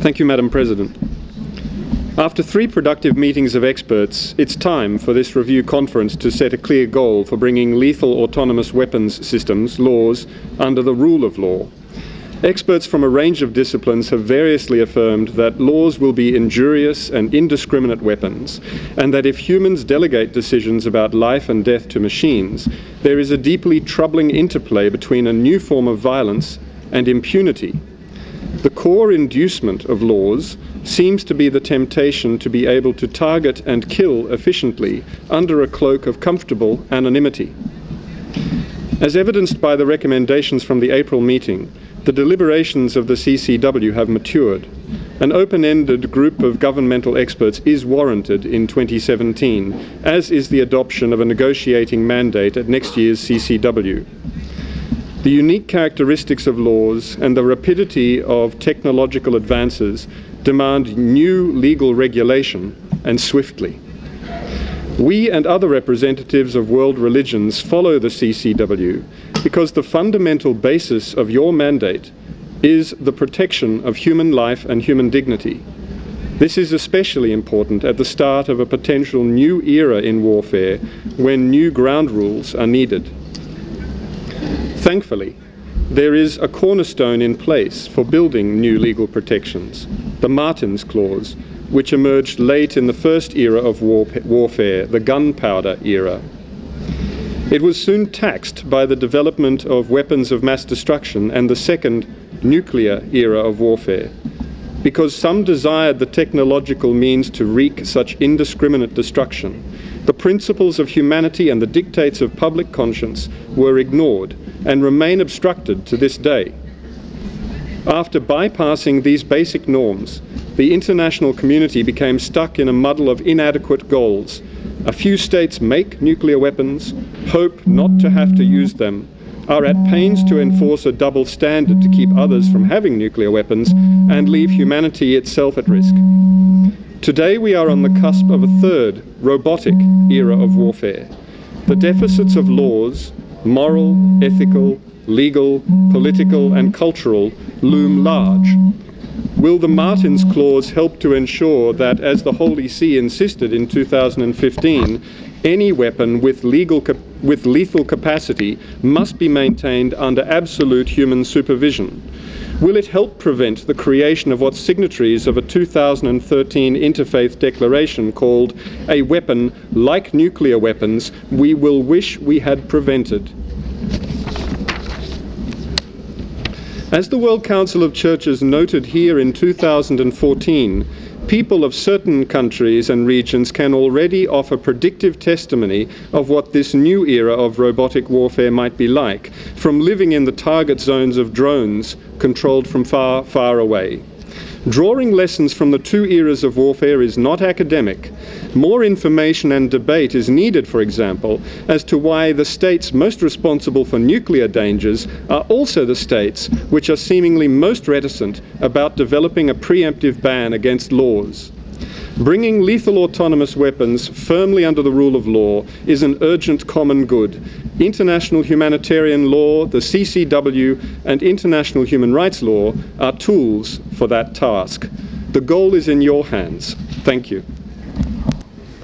Thank you, Madam President. After 3 productive meetings of experts, it's time for this review conference to set a clear goal for bringing lethal autonomous weapons systems, laws, under the rule of law. Experts from a range of disciplines have variously affirmed that laws will be injurious and indiscriminate weapons, and that if humans delegate decisions about life and death to machines, there is a deeply troubling interplay between a new form of violence and impunity. The core inducement of laws seems to be the temptation to be able to target and kill efficiently under a cloak of comfortable anonymity. As evidenced by the recommendations from the April meeting, the deliberations of the CCW have matured. An open-ended group of governmental experts is warranted in 2017, as is the adoption of a negotiating mandate at next year's CCW. The unique characteristics of laws and the rapidity of technological advances demand new legal regulation, and swiftly. We and other representatives of world religions follow the CCW because the fundamental basis of your mandate is the protection of human life and human dignity. This is especially important at the start of a potential new era in warfare when new ground rules are needed. Thankfully, there is a cornerstone in place for building new legal protections, the Martens Clause, which emerged late in the first era of warfare, the gunpowder era. It was soon taxed by the development of weapons of mass destruction and the second nuclear era of warfare, because some desired the technological means to wreak such indiscriminate destruction. The principles of humanity and the dictates of public conscience were ignored and remain obstructed to this day. After bypassing these basic norms, the international community became stuck in a muddle of inadequate goals. A few states make nuclear weapons, hope not to have to use them, are at pains to enforce a double standard to keep others from having nuclear weapons, and leave humanity itself at risk. Today we are on the cusp of a third, robotic era of warfare. The deficits of laws, moral, ethical, legal, political, and cultural, loom large. Will the Martens Clause help to ensure that, as the Holy See insisted in 2015, any weapon with lethal capacity must be maintained under absolute human supervision? Will it help prevent the creation of what signatories of a 2013 Interfaith Declaration called a weapon like nuclear weapons we will wish we had prevented? As the World Council of Churches noted here in 2014, people of certain countries and regions can already offer predictive testimony of what this new era of robotic warfare might be like, from living in the target zones of drones controlled from far, far away. Drawing lessons from the 2 eras of warfare is not academic. More information and debate is needed, for example, as to why the states most responsible for nuclear dangers are also the states which are seemingly most reticent about developing a preemptive ban against laws. Bringing lethal autonomous weapons firmly under the rule of law is an urgent common good. International humanitarian law, the CCW, and international human rights law are tools for that task. The goal is in your hands. Thank you.